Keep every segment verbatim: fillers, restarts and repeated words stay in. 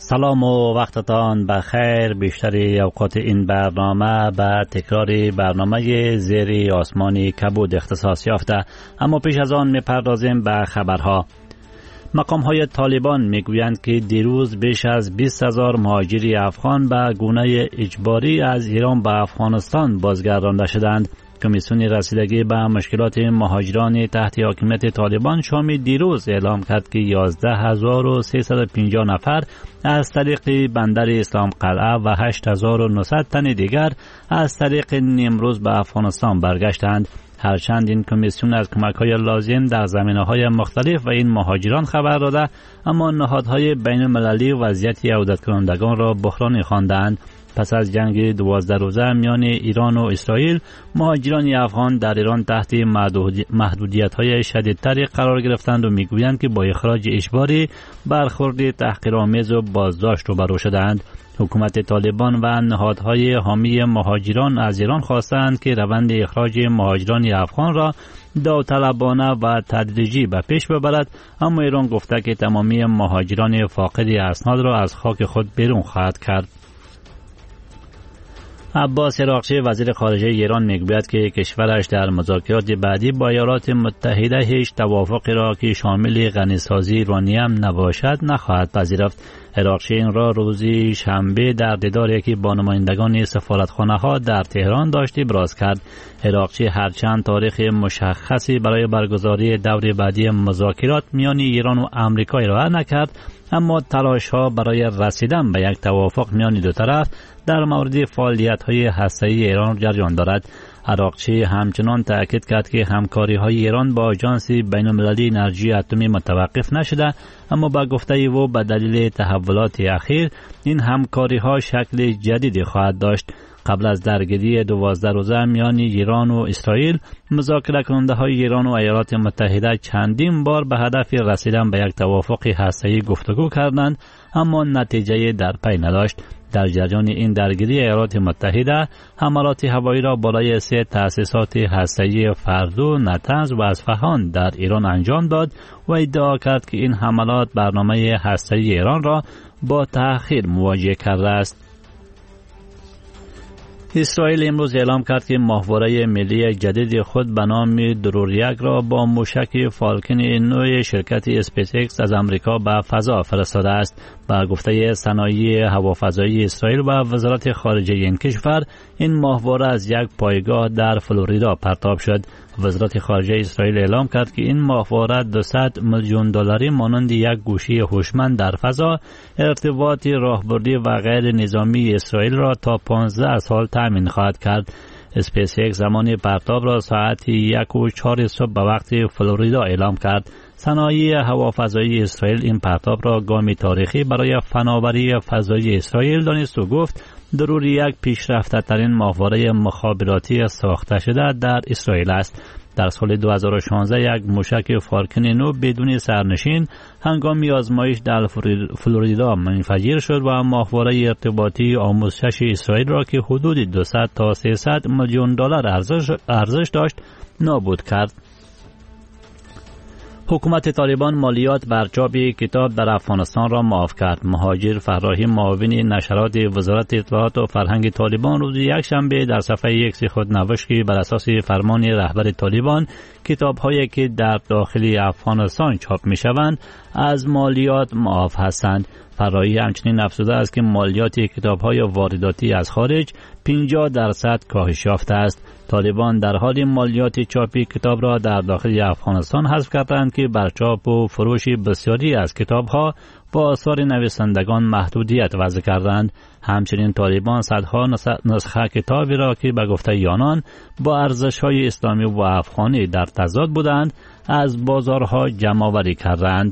سلام و وقتتان بخیر. بیشتری اوقات این برنامه به تکرار برنامه زیر آسمانی کبود اختصاص یافته، اما پیش از آن میپردازیم به خبرها. مقام های طالبان میگویند که دیروز بیش از بیست هزار مهاجر افغان به گونه اجباری از ایران به افغانستان بازگردانده شدند. کمیسیون رسیدگی به مشکلات مهاجران تحت حاکمیت طالبان شام دیروز اعلام کرد که یازده هزار و سیصد و پنجاه نفر از طریق بندر اسلام قلعه و هشت هزار و نهصد تن دیگر از طریق نیمروز به افغانستان برگشتند. هرچند این کمیسیون از کمک‌های لازم در زمینه‌های مختلف و این مهاجران خبر داده، اما نهادهای بین‌المللی وضعیت عودت کنندگان را بحرانی خواندند. پس از جنگ دوازده روزه میان ایران و اسرائیل، مهاجران افغان در ایران تحت محدودیت‌های شدیدتری قرار گرفتند و میگویند که با اخراج اجباری برخورد تحقیرآمیز و بازداشت روبرو شدند. حکومت طالبان و نهادهای حامی مهاجران از ایران خواستند که روند اخراج مهاجران افغان را داوطلبانه و تدریجی به پیش ببرد، اما ایران گفته که تمامی مهاجران فاقد اسناد را از خاک خود بیرون خواهد کرد. عباس عراقچی وزیر خارجه ایران میگوید که کشورش در مذاکرات بعدی با ایالات متحده هیچ توافقی را که شامل غنیسازی یورانیم نباشد نخواهد پذیرفت. عراقچی این را روز شنبه در دیداری که با نمایندگان سفارتخانه ها در تهران داشت ابراز کرد. عراقچی هرچند تاریخ مشخصی برای برگزاری دور بعدی مذاکرات میان ایران و آمریکا ارائه نکرد، اما تلاش ها برای رسیدن به یک توافق میان دو طرف در مورد فعالیت های هسته‌ای ایران جریان دارد. عراقچی همچنان تاکید کرد که همکاری های ایران با آژانس بین‌المللی انرژی اتمی متوقف نشده، اما با گفته او به دلیل تحولات اخیر این همکاری ها شکل جدیدی خواهد داشت. قبل از درگیری دوازده روزه میان ایران و اسرائیل، مذاکره کننده های ایران و ایالات متحده چندین بار به هدف رسیدن به یک توافق هسته‌ای گفتگو کردند، اما نتیجه در پی نداشت. در جریان این درگیری ایالات متحده حملات هوایی را بالای سه تأسیسات هسته‌ای فردو، نطنز و اصفهان در ایران انجام داد و ادعا کرد که این حملات برنامه هسته‌ای ایران را با تأخیر مواجه کرده است. اسرائیل امروز اعلام کرد که ماهواره ملی جدید خود به نام دروریک را با موشک فالکن نو شرکت اسپیس ایکس از امریکا به فضا فرستاده است. با گفته صنایع هوافضایی اسرائیل و وزارت خارجه این کشور، این ماهواره از یک پایگاه در فلوریدا پرتاب شد. وزارت خارجه اسرائیل اعلام کرد که این ماهواره دویست میلیون دلاری مانند یک گوشی هوشمند در فضا ارتباط راهبردی و غیر نظامی اسرائیل را تا پانزده سال تامین خواهد کرد. اسپیس ایکس زمان پرتاب را ساعت یک و چهار صبح به وقت فلوریدا اعلام کرد. صنایع هوافضایی اسرائیل این پرتاب را گامی تاریخی برای فناوری فضایی اسرائیل دانست و گفت ضروری یک پیشرفته ترین ماهواره مخابراتی ساخته شده در اسرائیل است. در سال دو هزار و شانزده یک موشک فالکن نو بدون سرنشین هنگام آزمایش در فلوریدا منفجر شد و ماهواره ارتباطی آموزش اسرائیل را که حدود دویست تا سیصد میلیون دلار ارزش ارزش داشت نابود کرد. حکومت طالبان مالیات بر چاپ کتاب در افغانستان را معاف کرد. مهاجر فراهی معاون نشرات وزارت اطلاعات و فرهنگ طالبان روز یکشنبه در صفحه ایکس خود نوشت که بر اساس فرمان رهبر طالبان کتاب‌هایی که در داخل افغانستان چاپ می‌شوند از مالیات معاف هستند. فراهی همچنین افزوده است که مالیات کتاب‌های وارداتی از خارج پنجاه درصد کاهش یافته است. طالبان در حال مالیات چاپی کتاب را در داخل افغانستان حذف کردند که بر چاپ و فروش بسیاری از کتاب‌ها با آثار نویسندگان محدودیت وضع کردند. همچنین طالبان صدها نسخه کتابی را که به گفته آنان با ارزش‌های اسلامی و افغانی در تضاد بودند از بازارها جمع‌آوری کردند.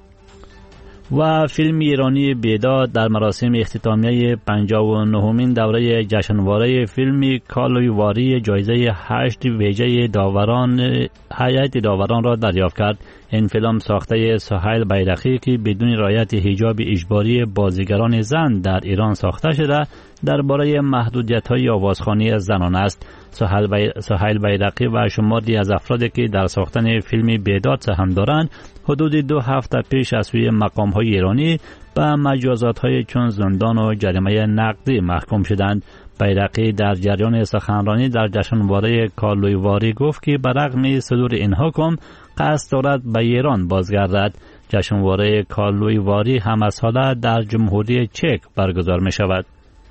و فیلم ایرانی بیداد در مراسم اختتامیه پنجاه و نهمین دوره جشنواره فیلم کالویواری جایزه هشت ویژه داوران هیئت داوران را دریافت کرد. این فیلم ساخته سهیل بیرخی که بدون رعایت حجاب اجباری بازیگران زن در ایران ساخته شده درباره محدودیت‌های آوازخوانی زنان است. سهیل بیرقی و شماری از افرادی که در ساختن فیلم بیداد سهم دارند حدود دو هفته پیش از سوی مقام‌های ایرانی به مجازات‌های چون زندان و جریمه نقدی محکوم شدند. بیرقی در جریان سخنرانی در جشنواره کارلویواری گفت که برغم صدور این حکم قصد دارد به ایران بازگردد. جشنواره کارلویواری همه ساله در جمهوری چک برگزار می شود.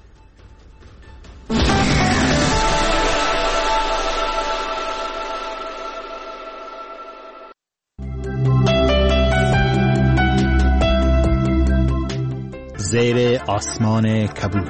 زیر آسمان کبود.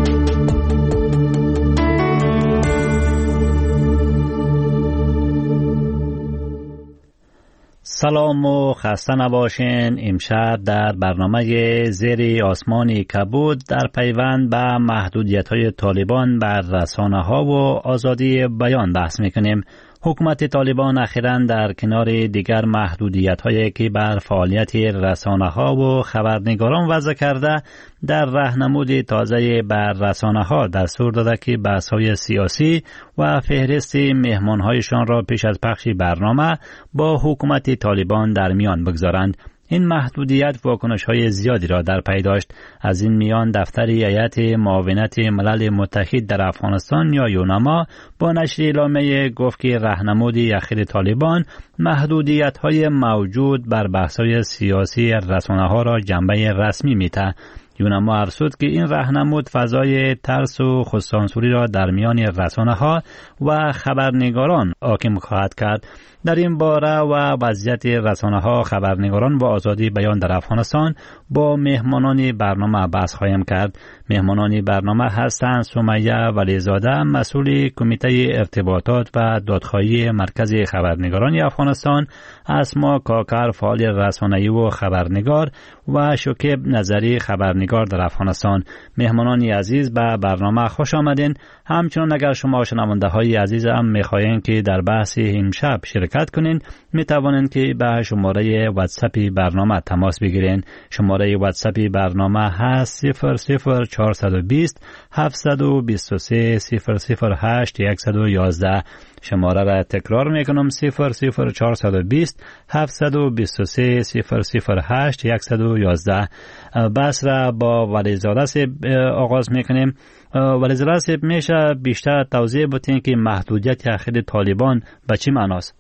سلام و خسته نباشین. امشب در برنامه زیر آسمان کبود در پیوند به محدودیت‌های طالبان بر رسانه‌ها و آزادی بیان بحث می‌کنیم. حکومت طالبان اخیراً در کنار دیگر محدودیت‌هایی که بر فعالیت رسانه‌ها و خبرنگاران وضع کرده، در راهنمود تازه بر رسانه‌ها دستور داده که بحث‌های سیاسی و فهرست مهمان‌هایشان را پیش از پخش برنامه با حکومت طالبان در میان بگذارند. این محدودیت واکنش‌های زیادی را در پی داشت. از این میان دفتر هیئت معاونت ملل متحد در افغانستان یا یوناما با نشر اعلامیه گفت که راهنمود اخیر طالبان محدودیت‌های موجود بر بحث‌های سیاسی رسانه‌ها را جنبه رسمی می‌دهد. یوناما افزود که این راهنمود فضای ترس و خودسانسوری را در میان رسانه‌ها و خبرنگاران حاکم خواهد کرد. در این باره و وضعیت رسانه‌ها، خبرنگاران و آزادی بیان در افغانستان با مهمانان برنامه بحث خواهیم کرد. مهمانان برنامه هستند سمیه ولیزاده، مسئول کمیته ارتباطات و دادخواهی مرکز خبرنگاران افغانستان، اسما کاکر فعال رسانه‌ای و خبرنگار و شکیب نظری خبرنگار در افغانستان. مهمانان عزیز به برنامه خوش آمدین. همچنان اگر شما شنونده های عزیز هم میخواهید که در بحث امشب شرکت کنین، می توانید که به شماره واتساپ برنامه تماس بگیرین. شماره واتساپ برنامه هست صفر صفر چهارصد و بیست هفتصد و بیست و سه صفر صفر هشت صد و یازده. شماره را تکرار میکنم صفر صفر چهارصد و بیست هفتصد و بیست و سه صفر صفر هشت صد و یازده. بحث را با ولیزاده صاحب آغاز میکنیم. ولیزاده صاحب میشه بیشتر توضیح بدین که محدودیت اخیر طالبان به چی معناست؟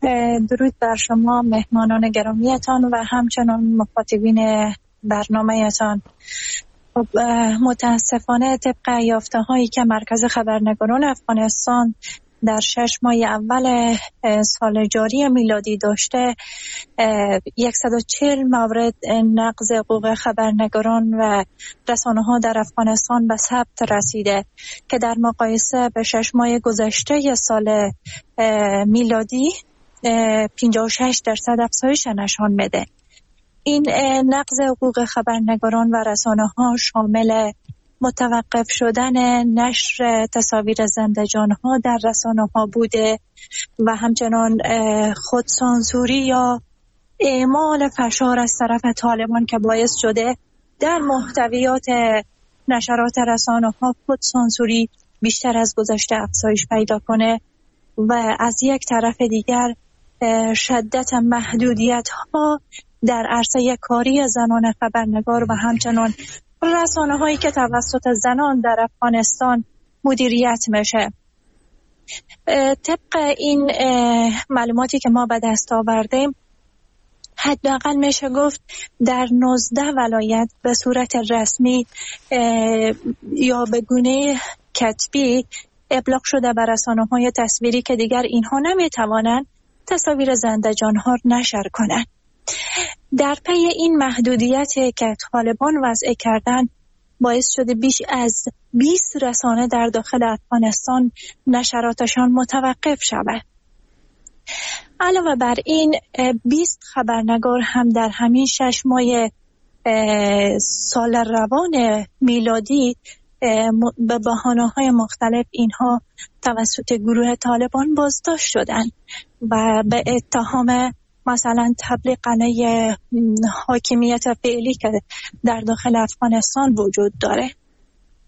درود بر شما مهمانان گرامیتان و همچنان مخاطبین برنامه‌تان. متاسفانه طبق یافته هایی که مرکز خبرنگاران افغانستان در شش ماه اول سال جاری میلادی داشته، صد و چهل مورد نقض حقوق خبرنگاران و رسانه ها در افغانستان به ثبت رسیده که در مقایسه به شش ماه گذشته سال میلادی پنجاه و شش درصد افزایش نشان میده. این نقض حقوق خبرنگاران و رسانه ها شامل متوقف شدن نشر تصاویر زنده جان ها در رسانه ها بوده و همچنان خودسانسوری یا اعمال فشار از طرف طالبان که باعث شده در محتویات نشرات رسانه ها خودسانسوری بیشتر از گذشته افزایش پیدا کنه و از یک طرف دیگر شدت محدودیت ها در عرصه کاری زنان خبرنگار و همچنان رسانه هایی که توسط زنان در افغانستان مدیریت میشه. طبق این معلوماتی که ما به دست آوردیم، حداقل میشه گفت در نوزده ولایت به صورت رسمی یا به گونه کتبی ابلاغ شده به رسانه‌های تصویری که دیگر اینها نمیتوانند تصاویر زنده جان‌ها نشر کنند. در پی این محدودیتی که طالبان وضع کردن باعث شده بیش از بیست رسانه در داخل افغانستان نشراتشان متوقف شود. علاوه بر این بیست خبرنگار هم در همین شش ماه سال روان میلادی به بهانه‌های مختلف اینها توسط گروه طالبان بازداشت شدند و به اتهام مثلا تبلیغ علیه حاکمیت فعلی که در داخل افغانستان وجود داره.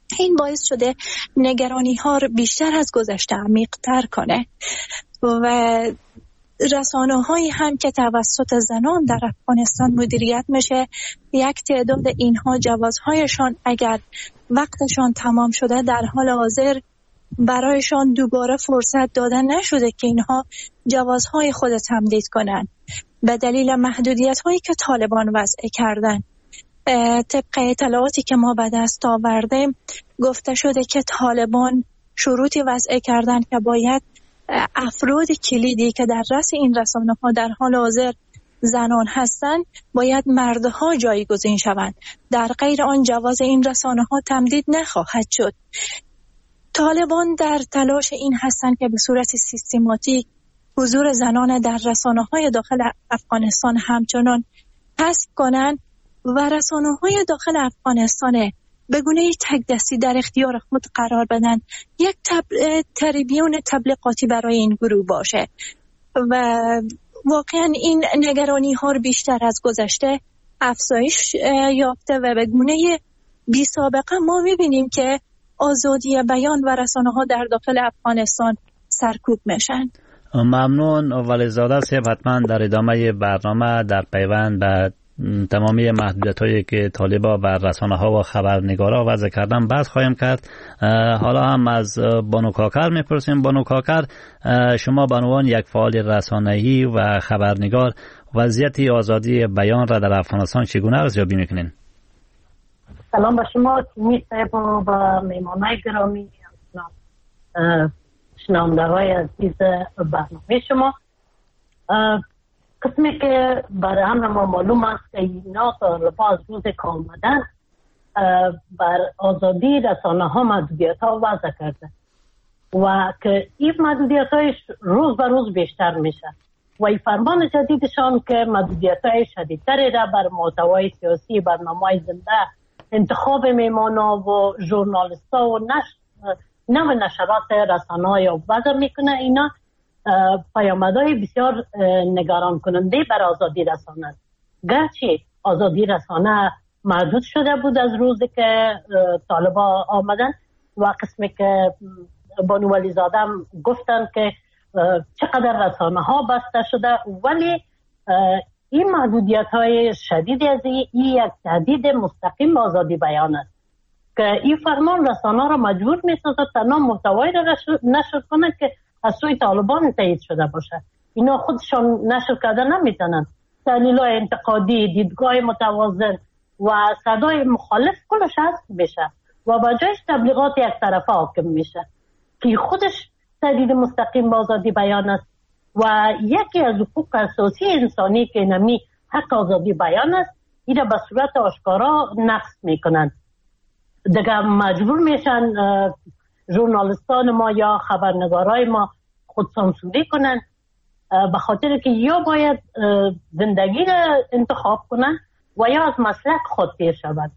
این باعث شده نگرانی ها رو بیشتر از گذشته عمیق تر کنه و رسانه هایی هم که توسط زنان در افغانستان مدیریت میشه، یک تعداد اینها جوازهایشان اگر وقتشان تمام شده در حال حاضر برایشان دوباره فرصت دادن نشده که اینها جوازهای خود تمدید کنند به دلیل محدودیت هایی که طالبان وضع کردن. طبق اطلاعاتی که ما به دست آوردیم گفته شده که طالبان شروطی وضع کردن که باید افراد کلیدی که در رأس این رسانه ها در حال حاضر زنان هستند باید مردها جایگزین شوند، در غیر آن جواز این رسانه ها تمدید نخواهد شد. طالبان در تلاش این هستند که به صورت سیستماتیک حضور زنان در رسانه های داخل افغانستان همچنان حذف کنند و رسانه های داخل افغانستان به گونه تک دستی در اختیار خود قرار بدن، یک تب... تریبیون تبلیغاتی برای این گروه باشه و واقعا این نگرانی ها رو بیشتر از گذشته افزایش یافته و به گونه بی سابقه ما میبینیم که آزادی بیان و رسانه ها در داخل افغانستان سرکوب میشن. ممنون ولیزاده صاحب. حتما در ادامه برنامه در پیوند به تمامی محدودیت‌هایی که طالبا بر رسانه‌ها و خبرنگارا وضع کردن بحث خواهیم کرد. حالا هم از بانو کاکر میپرسیم. بانو کاکر، شما به عنوان یک فعال رسانه‌ای و خبرنگار وضعیت آزادی بیان را در افغانستان چگونه ارزیابی میکنین؟ سلام به شما تیمی صاحب و به مهمانای گرامی، شنونده‌های عزیز برنامه شما. قسمی که برای همه ما معلوم است که اینا تا از روز که آمدن بر آزادی رسانه ها محدودیت ها وضع کرده و که این محدودیت های روز به روز بیشتر میشه و این فرمان جدیدشان که محدودیت های شدیدتری را بر محتوای سیاسی، برنامه های زنده، انتخاب میمانا و ژورنالیست ها و نشر نو نشرات رسانه های وضع میکنه. اینا پیامدهای بسیار نگران کننده بر آزادی رسانه است. گرچه آزادی رسانه محدود شده بود از روزی که طالبا آمدن و قسمی که بانو ولیزاده گفتن که چقدر رسانه ها بسته شده، ولی این محدودیت های شدید از این یک تهدید مستقیم به آزادی بیان است که این فرمان رسانه را مجبور می سازد تنها محتوایی را نشر کنند که از سوی طالبان تایید شده باشه. اینا خودشان نشر کردن نمیتونن. تحلیل‌های انتقادی، دیدگاه متوازن و صدای مخالف کلش هست بشه و با جایش تبلیغات یک طرفه حاکم میشه که خودش تهدید مستقیم به آزادی بیان است و یکی از حقوق اساسی انسانی که نمی حق آزادی بیان است، این به صورت آشکارا نقض میکنن. دیگه مجبور میشن ژورنالیستان ما یا خبرنگارای ما خود سانسوری کنن به خاطر که یا باید زندگی را انتخاب کنن و یا از مسلک خود پیر شود.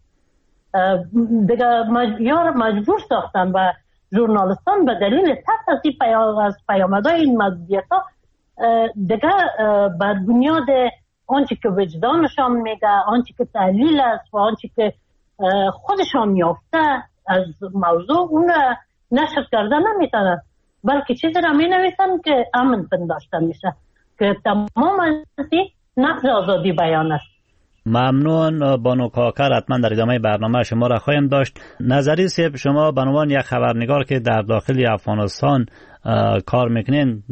دیگه مج... یا مجبور ساختن و ژورنالیستان به دلیل ترس از این پیام... از پیامدهای این محدودیت ها دیگه بر بنیاد آنچه که وجدانشان میگه، آنچه که تحلیل است و آنچه که خودشان یافته از موضوع اون نشر کردن نمیتونن، بلکه چیزی را می نویسن که امن پنداشته میشه که تمام از این نقض آزادی بیان است. ممنون بانو کاکر. حتما در ادامه برنامه شما را خواهیم داشت. نظری صاحب، شما به عنوان یک خبرنگار که در داخل افغانستان کار میکنین،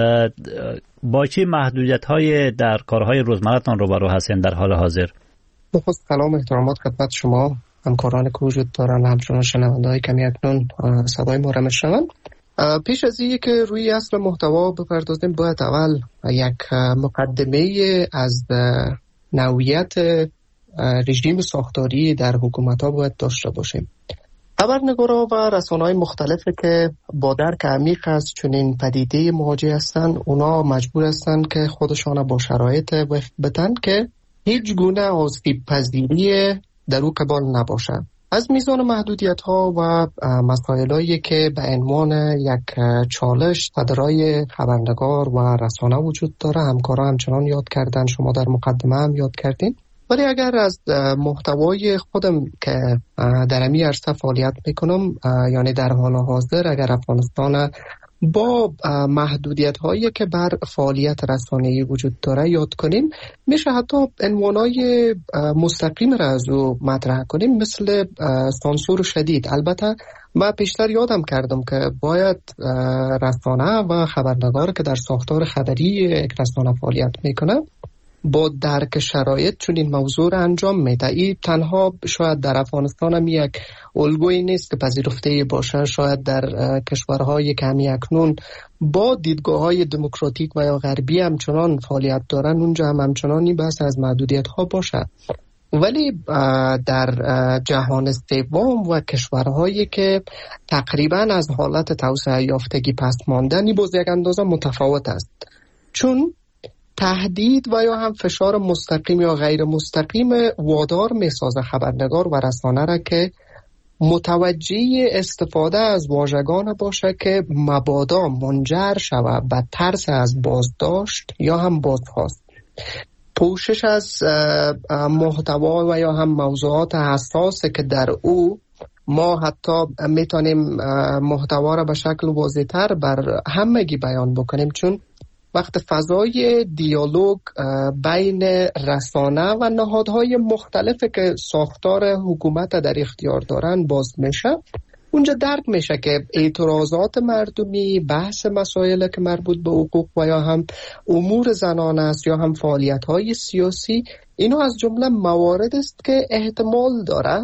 با چه محدودیت های در کارهای روزمره‌تان روبرو هستین در حال حاضر؟ بخواست سلام احترامات خدمت شما همکاران که وجود دارن، همچنان شنونده های کمی اکنون صدای ما را میشنوند. پیش از این که روی اصل محتوا بپردازیم باید اول یک مقدمه از نوعیت رژیم ساختاری در حکومت ها باید داشته باشیم. خبرنگارا و رسانه‌های مختلفی که با درک عمیق از چنین پدیده مواجه هستند، اونا مجبور هستند که خودشان با شرایط بدن که هیچ گونه آسیب پذیری در او قبال نباشد. از میزان محدودیت ها و مسائلی که به عنوان یک چالش صدرای خبرنگار و رسانه وجود داره، همکارا همچنان یاد کردن، شما در مقدمه هم یاد کردین. ولی اگر از محتوای خودم که در امی عرصه فعالیت میکنم، یعنی در حال حاضر اگر افغانستان با محدودیت هایی که بر فعالیت رسانه‌ای وجود داره یاد کنیم، میشه حتی عنوانای مستقیم را از او مطرح کنیم، مثل سانسور شدید. البته من پیشتر یادم کردم که باید رسانه و خبرنگار که در ساختار خبری یک رسانه فعالیت میکنه با درک شرایط چون این موضوع را انجام میده. این تنها شاید در افغانستان هم یک الگویی نیست که پذیرفته باشه، شاید در کشورهای که همی اکنون با دیدگاه های دموکراتیک و یا غربی همچنان فعالیت دارن اونجا هم همچنان این بحث از محدودیت ها باشه. ولی در جهان سوم و کشورهایی که تقریبا از حالت توسعه یافتگی پس ماندن، این باز یک اندازه متفاوت است، چون تهدید و یا هم فشار مستقیم یا غیر مستقیم وادار میسازه خبرنگار و رسانه را که متوجه استفاده از واژگان باشه که مبادا منجر شود به ترس از بازداشت یا هم بازخواست. پوشش از محتوا و یا هم موضوعات حساسه که در او ما حتی میتونیم محتوا را به شکل واضح‌تر بر همگی بیان بکنیم، چون وقت فضای دیالوگ بین رسانه و نهادهای مختلفی که ساختار حکومت در اختیار دارن باز میشه، اونجا درک میشه که اعتراضات مردمی، بحث مسائل که مربوط به حقوق و یا هم امور زنان است یا هم فعالیت‌های سیاسی، اینو از جمله موارد است که احتمال داره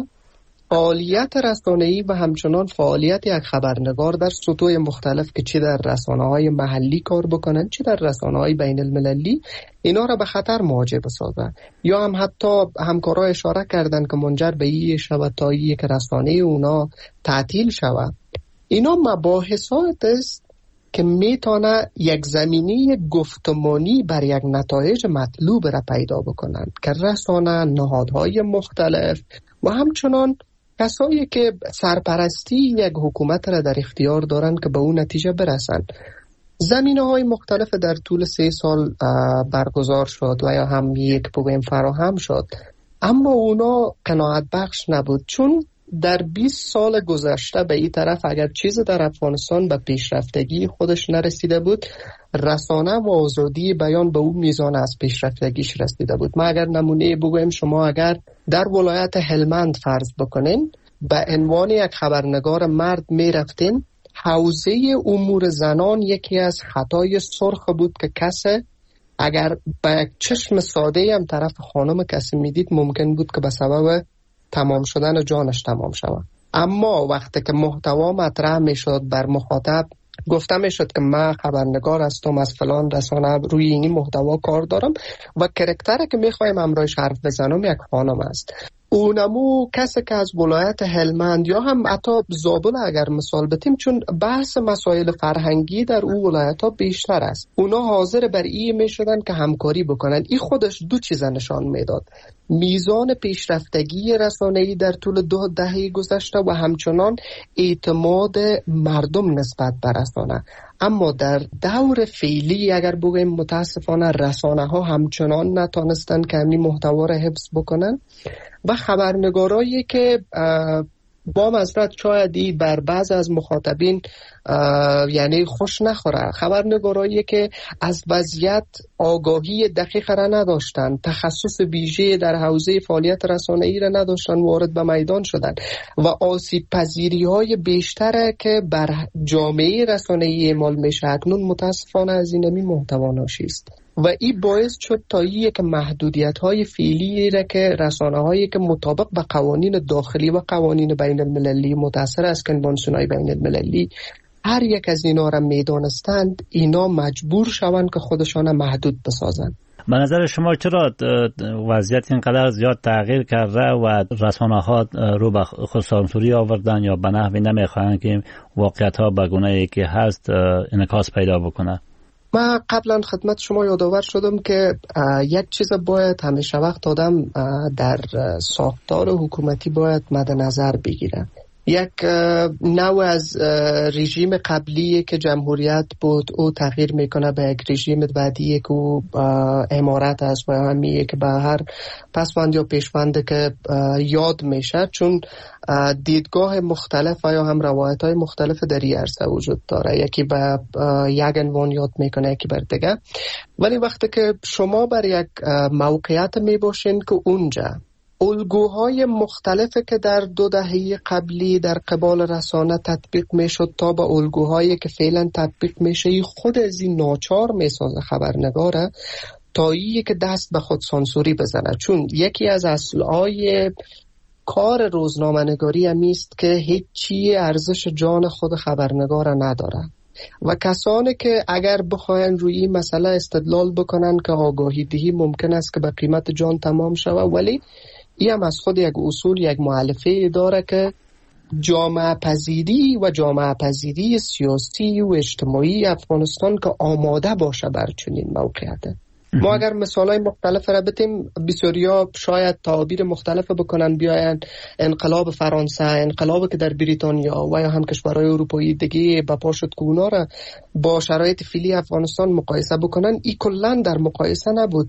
فعالیت رسانه‌ای و همچنان فعالیت یک خبرنگار در سطوح مختلف که چی در رسانه‌های محلی کار بکنن چی در رسانه‌های بین المللی، اینا را به خطر مواجه بسازن. یا هم حتی همکارا اشاره کردن که منجر به این شود تا این که رسانه اونا تعطیل شود. اینا مباحثات است که میتونه یک زمینه گفتمانی بر یک نتایج مطلوب را پیدا بکنن که رسانه، نهادهای مختلف و همچنان کسایی که سرپرستی یک حکومت را در اختیار دارند که به اون نتیجه برسند. زمینه‌های مختلف در طول سه سال برگزار شد و یا هم یک بوم فراهم شد، اما اونا قناعت بخش نبود، چون در بیست سال گذشته به این طرف اگر چیز در افغانستان به پیشرفتگی خودش نرسیده بود، رسانه و آزادی بیان به اون میزان از پیشرفتگیش رسیده بود. ما اگر نمونه بگویم، شما اگر در ولایت هلمند فرض بکنین به عنوان یک خبرنگار مرد می رفتین، حوزه امور زنان یکی از خطای سرخ بود که کسی اگر به یک چشم ساده هم طرف خانم کسی میدید ممکن بود که به سبب تمام شدن جانش تمام شود. اما وقتی که محتوا مطرح میشد بر مخاطب گفته میشد که من خبرنگار هستم از فلان رسانه، روی این محتوا کار دارم و کرکتری که میخوایم امروز حرف بزنم یک خانم است، اونمو کسی که از ولایت هلمند یا هم حتی زابل اگر مثال بتیم، چون بحث مسائل فرهنگی در اون ولایت ها بیشتر است، اونا حاضر بر این میشدن که همکاری بکنن. این خودش دو چیز نشان میداد: میزان پیشرفتگی رسانه‌ای در طول دو دهه گذشته و همچنان اعتماد مردم نسبت به رسانه. اما در دور فعلی اگر بگویم متاسفانه رسانه ها همچنان نتانستن که همین محتوا را حفظ بکنن و خبرنگارایی که با معذرت شایدی بر بعض از مخاطبین یعنی خوش نخوره، خبرنگارایی که از وضعیت آگاهی دقیق را نداشتن، تخصص ویژه در حوزه فعالیت رسانه‌ای را نداشتن، وارد به میدان شدن و آسیب پذیری های بیشتره که بر جامعه رسانه‌ای اعمال میشه اکنون متاسفانه از این می محتوا ناشی است. و این باعث شد تا یک محدودیت های فعلی را که رسانه هایی که مطابق به قوانین داخلی و قوانین بین المللی متأثر از کنوانسیون های بین المللی هر یک از اینا را میدانستند، اینا مجبور شوند که خودشان محدود بسازند. به نظر شما چرا وضعیت اینقدر زیاد تغییر کرده و رسانه ها رو به خودسانسوری آوردن یا به نحوی نمیخواهند که واقعیت ها به گونه‌ای که هست انعکاس پیدا بکنه؟ من قبلا خدمت شما یادآور شدم که یک چیز باید همیشه وقت آدم در ساختار حکومتی باید مد نظر بگیره. یک نوع از رژیم قبلی که جمهوریت بود او تغییر میکنه به یک رژیم بعدی که امارت است و همیه که به هر پسوند یا پیشوند که یاد میشه، چون دیدگاه مختلف و یا هم روایت های مختلف در این عرصه وجود داره. یکی به یک عنوان یاد میکنه، یکی بر دیگه. ولی وقتی که شما بر یک موقعیت میباشین که اونجا الگوهای مختلفی که در دو دهه قبلی در قبال رسانه تطبیق میشد تا به الگوهایی که فعلا تطبیق میشه، خود از این ناچار میسازه خبرنگاره تا این که دست به خود سانسوری بزنه. چون یکی از اصلهای کار روزنامه نگاری همیست که هیچ چی ارزش جان خود خبرنگار نداره و کسانی که اگر بخواین روی این مسئله استدلال بکنن که آگاهی دهی ممکن است که به قیمت جان تمام شود، ولی این هم از خود یک اصول، یک مؤلفه داره که جامعه پذیری و جامعه پذیری سیاسی و اجتماعی افغانستان که آماده باشه بر چنین موقعیت. ما اگر مثالای مختلف را بتیم، بسیاریا شاید تعابیر مختلف بکنن، بیاین انقلاب فرانسه، انقلابی که در بریتانیا و یا هم کشورهای اروپایی دیگه به پا شد که اونا را با شرایط فعلی افغانستان مقایسه بکنن، ای کلا در مقایسه نبود.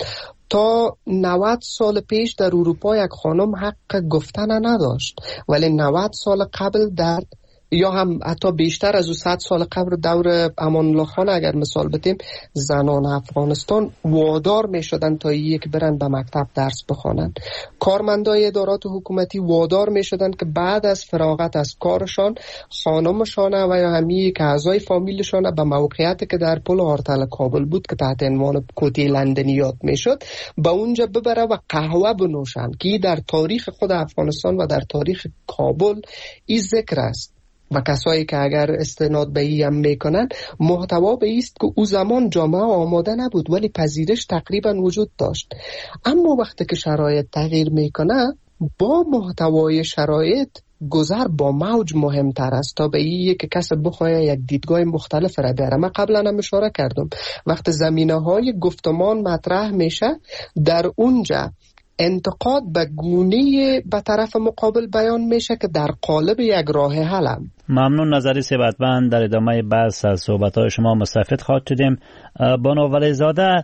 تا نود سال پیش در اروپا یک خانم حق گفتن نداشت، ولی نود سال قبل در یا هم حتی بیشتر از او صد سال قبل دور امان الله خان اگر مثال بتیم، زنان افغانستان وادار می شدن تا یک برن به مکتب درس بخوانن. کارمندای ادارات حکومتی وادار می شدن که بعد از فراغت از کارشان خانمشان و یا همی که اعضای فامیلشان به موقعیتی که در پل آرتل کابل بود که تحت عنوان کوتی لندنی یاد می شد به اونجا ببره و قهوه بنوشن، که در تاریخ خود افغانستان و در تاریخ کابل این ذکر است. و کسایی که اگر استناد به این هم میکنن، محتوا به ایست که او زمان جامعه آماده نبود ولی پذیرش تقریبا وجود داشت. اما وقتی که شرایط تغییر میکنه، با محتوای شرایط گذر با موج مهمتر است تا به این که کس بخواه یک دیدگاه مختلف را بیاره. من قبلا هم اشاره کردم وقتی زمینه های گفتمان مطرح میشه، در اونجا انتقاد به گونه به طرف مقابل بیان میشه که در قالب یک راه حل. ممنون. نظری ثروتمند. در ادامه بحث از صحبت‌های شما مستفید خواهد شدیم. بانو ولیزاده،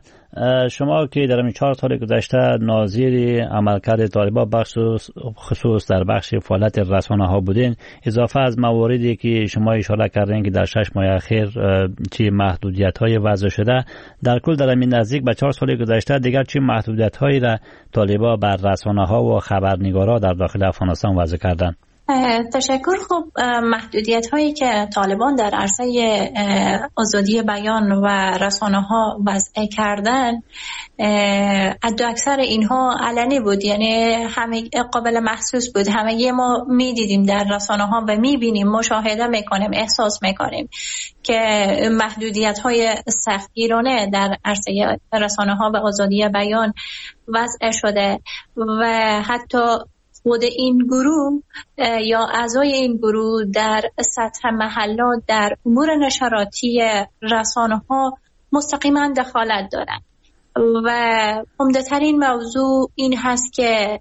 شما که در این چهار سال گذشته ناظر عملکرد طالبان بخصوص خصوص در بخش فعالیت رسانه‌ها بودین، اضافه از مواردی که شما اشاره کردین که در شش ماه اخیر چه محدودیت‌های وضع شده، در کل در این نزدیک به چهار سال گذشته دیگر چه محدودیت‌هایی را طالبان بر رسانه‌ها و خبرنگارا در داخل افغانستان وضع کردند؟ تشکر. خب محدودیت هایی که طالبان در عرصه آزادی بیان و رسانه ها وضع کردن، حد اکثر اینها علنی بود، یعنی همه قابل محسوس بود. همه ما می دیدیم در رسانه ها و می بینیم، مشاهده می کنیم، احساس می کنیم که محدودیت های سختگیرانه در عرصه رسانه ها و آزادی بیان وضع شده و حتی خود این گروه یا اعضای این گروه در سطح محلات در امور نشراتی رسانه ها مستقیما دخالت دارند و عمده‌ترین موضوع این هست که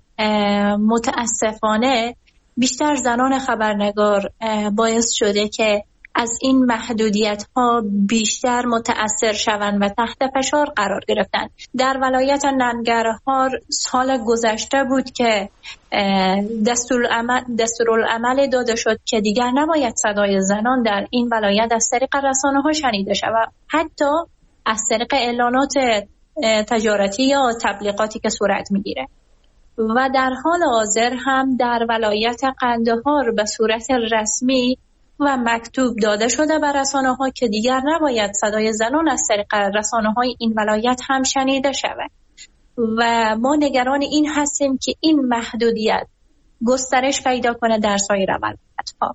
متاسفانه بیشتر زنان خبرنگار باعث شده که از این محدودیت ها بیشتر متأثر شوند و تحت فشار قرار گرفتن. در ولایت ننگرهار سال گذشته بود که دستورالعمل دستورالعمل داده شد که دیگر نباید صدای زنان در این ولایت از طریق رسانه ها شنیده شود، حتی از طریق اعلانات تجارتی یا تبلیغاتی که صورت میگیره. و در حال حاضر هم در ولایت قندهار به صورت رسمی و مکتوب داده شده بر رسانه ها که دیگر نباید صدای زنان از طریق رسانه های این ولایت هم شنیده شود و ما نگران این هستیم که این محدودیت گسترش پیدا کنه در سایر ولایت ها.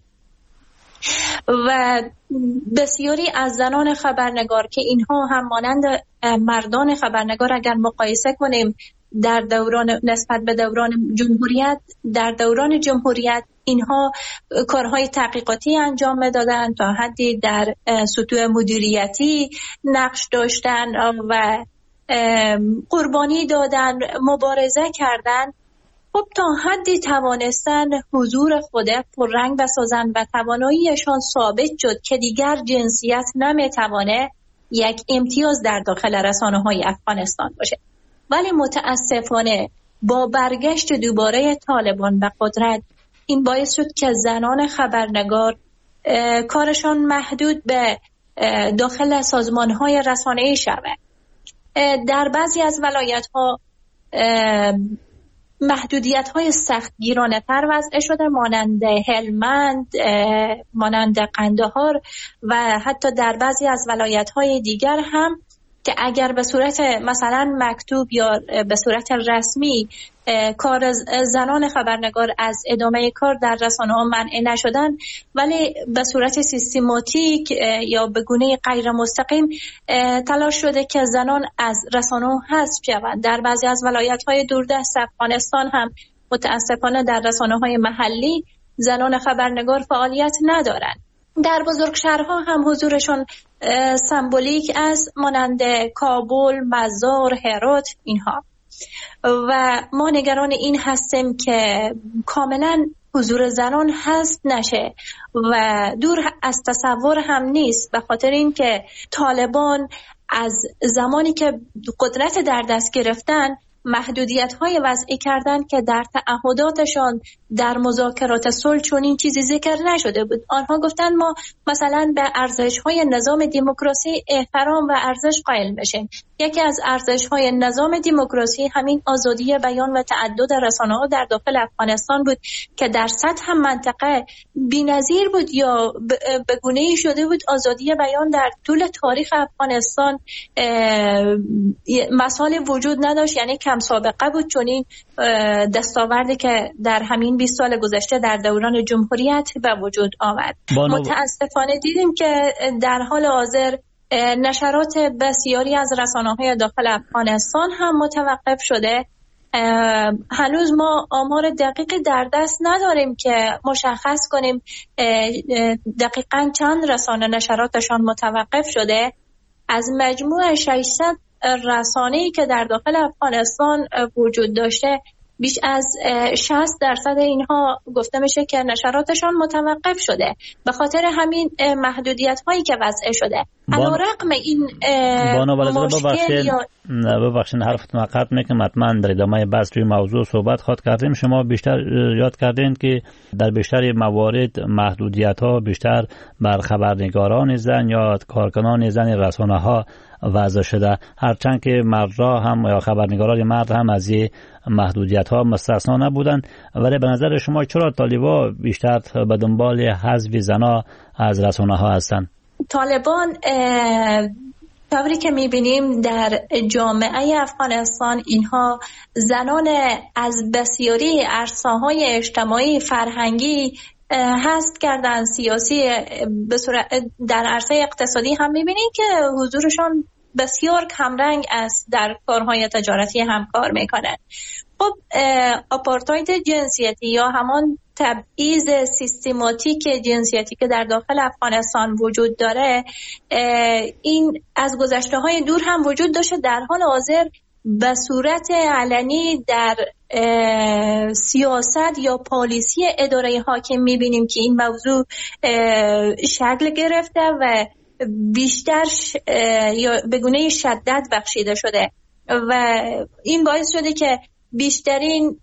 و بسیاری از زنان خبرنگار که اینها هم مانند مردان خبرنگار اگر مقایسه کنیم در دوران نسبت به دوران جمهوریت، در دوران جمهوریت اینها کارهای تحقیقاتی انجام میدادن، تا حدی در سطوح مدیریتی نقش داشتن و قربانی دادن، مبارزه کردن خب تا حدی توانستن حضور خود پررنگ بسازن و تواناییشان ثابت شد که دیگر جنسیت نمیتوانه یک امتیاز در داخل رسانه‌های افغانستان باشه. ولی متاسفانه با برگشت دوباره طالبان به قدرت این باعث شد که زنان خبرنگار کارشان محدود به داخل سازمان‌های رسانه‌ای شود. در بعضی از ولایت‌ها محدودیت‌های سختگیرانه تر وضع شده، مانند هلمند، مانند قندهار و حتی در بعضی از ولایت‌های دیگر هم که اگر به صورت مثلا مکتوب یا به صورت رسمی کار زنان خبرنگار از ادامه کار در رسانه‌ها منع نشدن، ولی به صورت سیستماتیک یا به گونه غیر مستقیم تلاش شده که زنان از رسانه‌ها حذف شوند. در بعضی از ولایت‌های دوردست افغانستان هم متأسفانه در رسانه‌های محلی زنان خبرنگار فعالیت ندارند. در بزرگ شهرها هم حضورشون سمبولیک است، مانند کابل، مزار، هرات اینها. و ما نگران این هستیم که کاملا حضور زنان حذف نشه و دور از تصور هم نیست، به خاطر اینکه طالبان از زمانی که قدرت در دست گرفتن محدودیت‌های وضعی کردن که در تعهداتشان در مذاکرات صلح چون این چیزی ذکر نشده بود. آنها گفتن ما مثلا به ارزش‌های نظام دموکراسی احترام و ارزش قائل بشیم. یکی از ارزش‌های نظام دموکراسی همین آزادی بیان و تعدد رسانه‌ها در داخل افغانستان بود که در سطح منطقه بی‌نظیر بود یا به گونه‌ای شده بود آزادی بیان در طول تاریخ افغانستان مثال وجود نداشت، یعنی کم سابقه بود چون این دستاوردی که در همین بیست سال گذشته در دوران جمهوریت به وجود آمد. بانو... متاسفانه دیدیم که در حال حاضر نشرات بسیاری از رسانه‌های داخل افغانستان هم متوقف شده. هنوز ما آمار دقیقی در دست نداریم که مشخص کنیم دقیقاً چند رسانه نشراتشان متوقف شده. از مجموع ششصد رسانه‌ای که در داخل افغانستان وجود داشته بیش از شصت درصد اینها گفته میشه که نشراتشان متوقف شده به خاطر همین محدودیت هایی که وضع شده. علیرغم این مشکل یا ببخشید حرفتون قطع میکنم، حتما در ادامه بحث روی موضوع صحبت خواهد کردیم. شما بیشتر یاد کردین که در بیشتر موارد محدودیت ها بیشتر بر خبرنگاران زن یا کارکنان زن رسانه ها وضع شده، هرچند که مردها هم یا خبرنگاران مرد هم از این محدودیت ها مستثنا نبودند. ولی به نظر شما چرا طالبان بیشتر به دنبال حذف زنها از رسانه ها هستند؟ طالبان طوری که میبینیم در جامعه افغانستان اینها زنان از بسیاری عرصه‌های اجتماعی فرهنگی هست کردن، سیاسی به صورت در عرصه اقتصادی هم میبینیم که حضورشان بسیار کمرنگ است، در کارهای تجارتی هم کار میکنن. خب آپارتاید جنسیتی یا همان تبعیض سیستماتیک جنسیتی که در داخل افغانستان وجود داره این از گذشته های دور هم وجود داشته، در حال حاضر به صورت علنی در سیاست یا پالیسی اداره حاکم میبینیم که این موضوع شکل گرفته و بیشتر یا به گونه شدت بخشیده شده و این باعث شده که بیشترین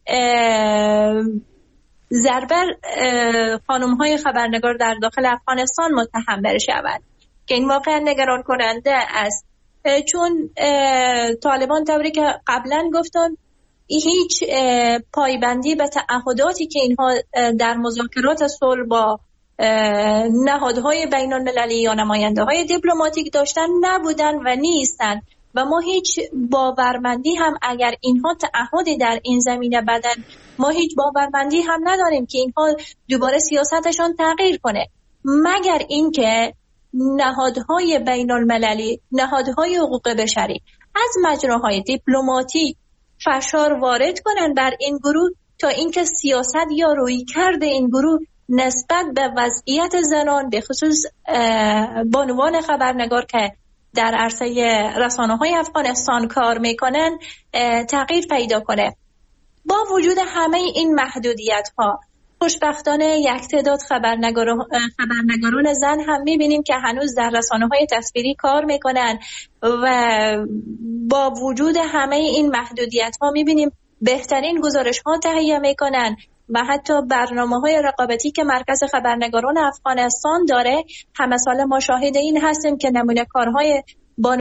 ضربه خانم های خبرنگار در داخل افغانستان متحمل شوند که این واقعا نگران کننده است، چون طالبان طوری که قبلا گفتن هیچ پایبندی به تعهداتی که اینها در مذاکرات صلح با نهادهای بین المللی یا نماینده های دیپلماتیک داشتن نبودن و نیستن و ما هیچ باورمندی هم اگر اینها تعهدی در این زمینه بدن ما هیچ باورمندی هم نداریم که اینها دوباره سیاستشان تغییر کنه، مگر اینکه نهادهای بین المللی، نهادهای حقوق بشری از مجراهای دیپلماتیک فشار وارد کنن بر این گروه تا اینکه سیاست یا رویکرد این گروه نسبت به وضعیت زنان به خصوص بانوان خبرنگار که در عرصه رسانه‌های افغانستان کار میکنن تغییر پیدا کنه. با وجود همه این محدودیت ها خوشبختانه یک تعداد خبرنگاران خبرنگاران زن هم میبینیم که هنوز در رسانه‌های تصویری کار میکنن و با وجود همه این محدودیت ها میبینیم بهترین گزارش ها تهیه میکنن و حتی برنامه‌های رقابتی که مرکز خبرنگاران افغانستان داره همه سال ما شاهد این هستیم که نمونه کارهای